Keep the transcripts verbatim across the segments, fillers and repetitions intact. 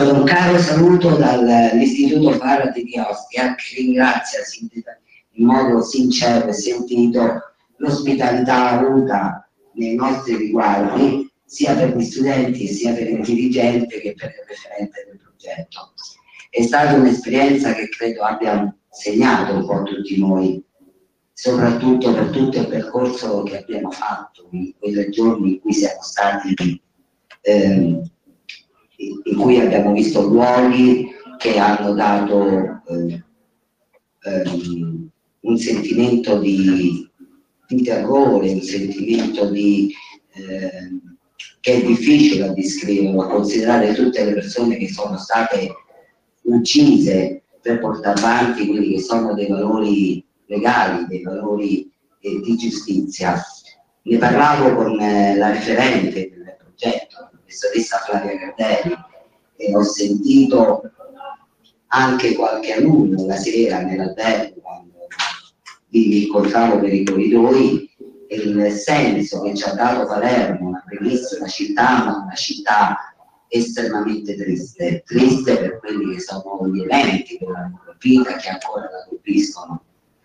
Un caro saluto dall'Istituto Faradi di Ostia, che ringrazia in modo sincero e sentito l'ospitalità avuta nei nostri riguardi, sia per gli studenti, sia per il dirigente che per il referente del progetto. È stata un'esperienza che credo abbia segnato un po' tutti noi, soprattutto per tutto il percorso che abbiamo fatto in quei tre giorni in cui siamo stati, eh, in cui abbiamo visto luoghi che hanno dato eh, ehm, un sentimento di, di terrore, un sentimento di, eh, che è difficile da descrivere, a considerare tutte le persone che sono state uccise per portare avanti quelli che sono dei valori legali, dei valori eh, di giustizia. Ne parlavo con eh, la referente del progetto, la professoressa Flavia Gardelli, e ho sentito anche qualche alunno la sera nell'albergo quando vi incontravo per i corridoi, il senso che ci ha dato Palermo, una bellissima città, ma una città estremamente triste, triste per quelli che sono gli eventi che l'hanno colpita, che ancora la colpiscono.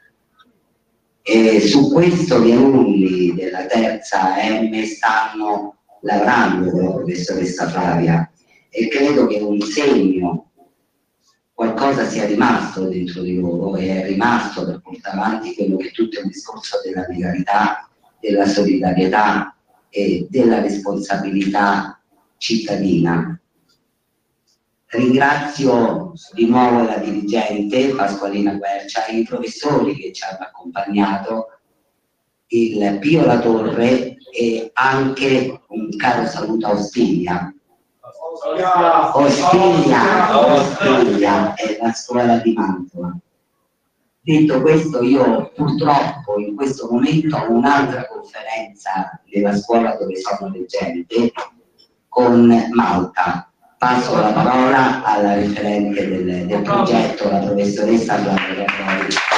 E su questo gli alunni della terza M stanno lavorando con la professoressa Flavia, e credo che un segno, qualcosa sia rimasto dentro di loro, e è rimasto per portare avanti quello che è tutto il discorso della legalità, della solidarietà e della responsabilità cittadina. Ringrazio di nuovo la dirigente Pasqualina Quercia e i professori che ci hanno accompagnato, il Pio La Torre, e anche un caro saluto a Ostiglia. Ostiglia, Ostiglia è la scuola di Mantova. Detto questo, io purtroppo in questo momento ho un'altra conferenza nella scuola dove sono leggente con Malta. Passo la parola alla referente del, del progetto, la professoressa Flavia Gardelli.